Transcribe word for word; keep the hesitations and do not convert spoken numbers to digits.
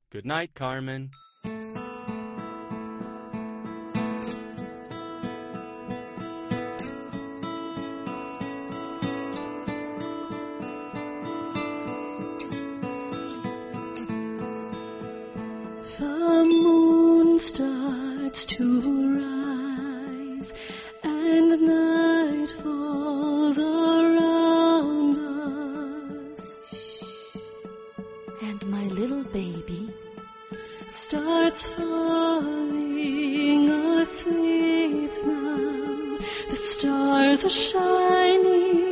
Good night, Carmen. The moon starts to rise, and night falls around us. And my little baby starts falling asleep now. The stars are shining